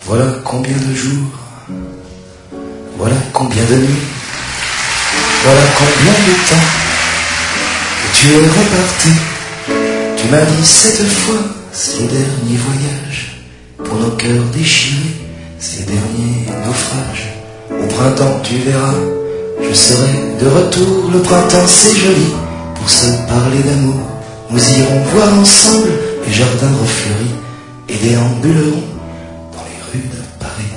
Voilà combien de jours, voilà combien de nuits, voilà combien de temps que tu es reparti. Tu m'as dit cette fois, c'est le dernier voyage pour nos cœurs déchirés, c'est le dernier naufrage. Au printemps tu verras, je serai de retour. Le printemps c'est joli pour se parler d'amour. Nous irons voir ensemble les jardins refleuris et déambulerons dans les rues de Paris.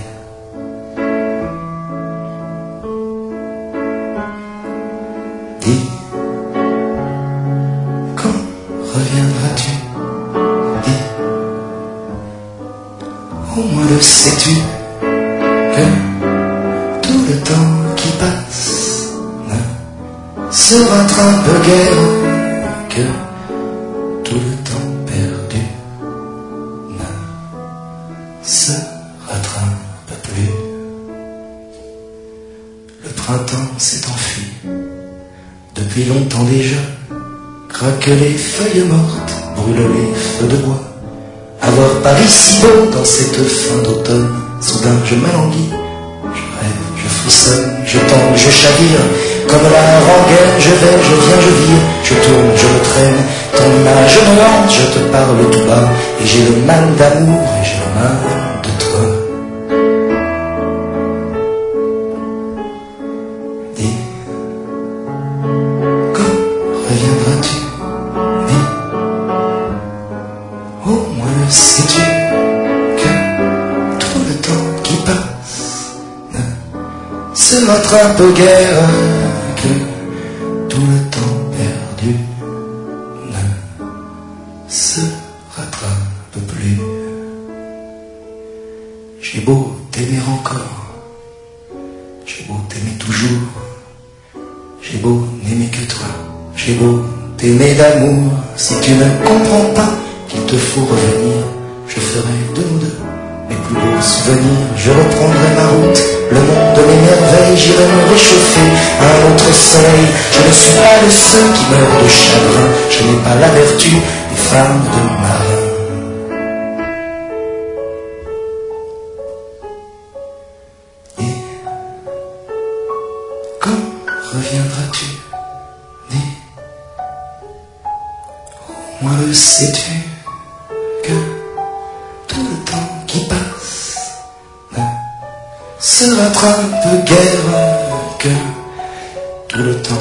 Dis, quand reviendras-tu? Dis, au moins le sais-tu que tout le temps qui passe ne se rattrape guère, que tout le temps perdu ne se rattrape plus. Le printemps s'est enfui depuis longtemps déjà, craque les feuilles mortes, brûle les feux de bois. Avoir Paris si beau dans cette fin d'automne, soudain je m'alanguis, je rêve, je frissonne, je tombe, je chavire, comme la rengaine, je vais, je viens, je vire, je tourne, je me traîne, ton image me hante, je te parle tout bas, et j'ai le mal d'amour, et j'ai le mal de toi. Dis, quand reviendras-tu? Dis, au moins le sais-tu que tout le temps qui passe ne se rattrape guère, que tout le temps perdu ne se rattrape plus. J'ai beau t'aimer encore, j'ai beau t'aimer toujours, j'ai beau n'aimer que toi, j'ai beau t'aimer d'amour. Si tu ne comprends pas qu'il te faut revenir, je ferai de nous deux mes plus beaux souvenirs. Je reprendrai ma route, le monde de mes merveilles, j'irai me réchauffer à un autre soleil. Je ne suis pas de ceux qui meurent de chagrin, je n'ai pas la vertu des femmes de marins. Et quand reviendras-tu? Dis, au moins le sais-tu que tout le temps qui passe ne se rattrape guère, que tout le temps